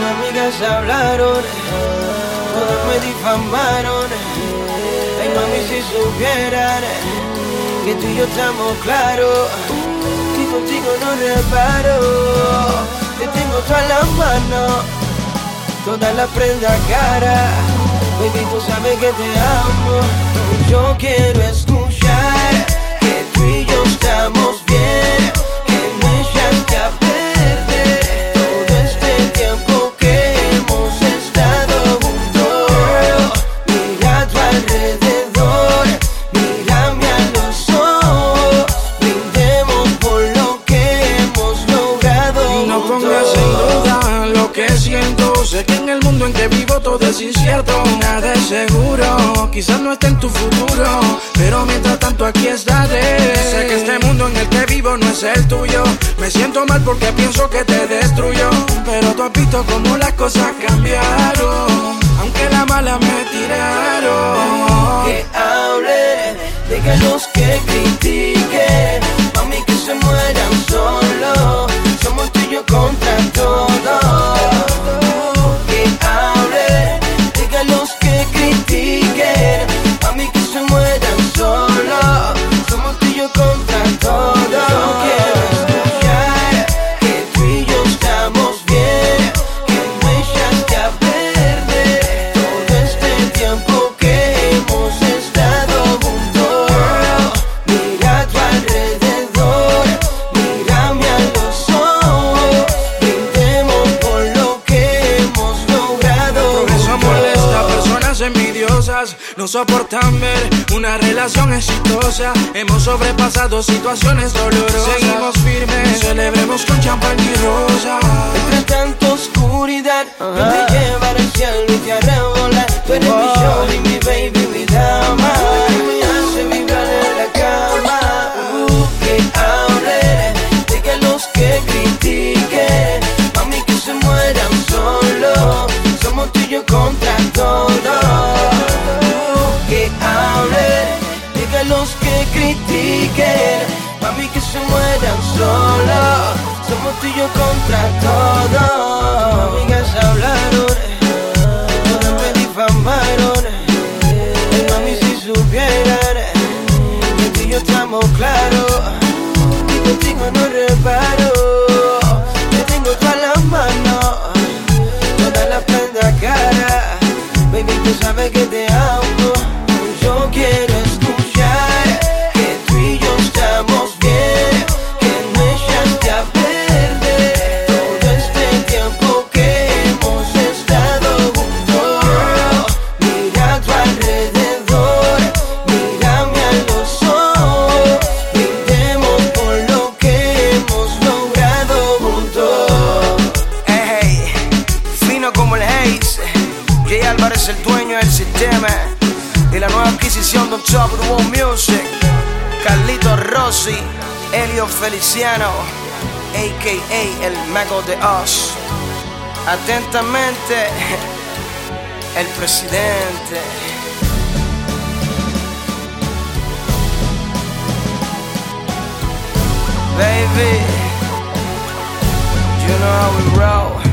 amigas hablaron, todas me difamaron. Ay mami, si supieran que tú y yo estamos claros, que contigo no reparo. Te tengo todas las manos, todas las prendas cara. Baby, tú sabes que te amo. Yo quiero escuchar que tú y yo estamos bien, que no echaste a perder todo este tiempo que hemos estado juntos. Mira a tu alrededor, mírame a los ojos, brindemos por lo que hemos logrado juntos. No pongas en duda lo que siento. Sé que en el mundo en que vivo todo es incierto, nada es seguro, quizás no esté en tu futuro, pero mientras tanto aquí estaré. Sé que este mundo en el que vivo no es el tuyo. Me siento mal porque pienso que te destruyó, pero tú has visto cómo las cosas cambiaron, aunque la mala me tiraron. Que hablen de que los que critiquen, mami, que se mueran solos. Somos tú y yo contra todo. Que hablen de que los que critiquen, mami, que se mueran solos. Somos tú y yo contra todo. Yo quiero escuchar que tú y yo estamos bien, que no echaste a perder todo este tiempo que hemos estado juntos. Mira a tu alrededor, mírame a los ojos, brindemos por lo que hemos logrado Por eso juntos. molesta, personas envidiosas no soportan ver una relación exitosa. Hemos sobrepasado situaciones dolorosas, seguimos firmes, celebremos con champán y rosa. Entre tanta oscuridad, yo te llevaré al cielo y te haré volar. Tú eres mi shorty, mi baby, mi dama, que me hace vibrar en la cama. Que hablen de que los que critiquen, mami, que se mueran solos. Somos tú y yo contra todo. Que hablen de que los que critiquen, mami, que se mueran solos. Somos tú y yo contra todo. Amigas hablaron, todas me difamaron. Ay mami, si supieran que tú y yo estamos claros, que contigo no reparo. Te tengo todas las manos, todas las prendas cara. Baby, tú sabes que te amo. Yo quiero escuchar que tú y yo estamos bien, que no echaste a perder todo este tiempo que hemos estado juntos. Mira a tu alrededor, mírame a los ojos, brindemos por lo que hemos logrado juntos. Hey, fino como el Haze, Jay Álvarez el dueño del sistema y la nueva adquisición de Top of the World Music. Carlito Rossi, Elio Feliciano, a.k.a. el Mago de Oz. Atentamente, el presidente. Baby, you know how we roll.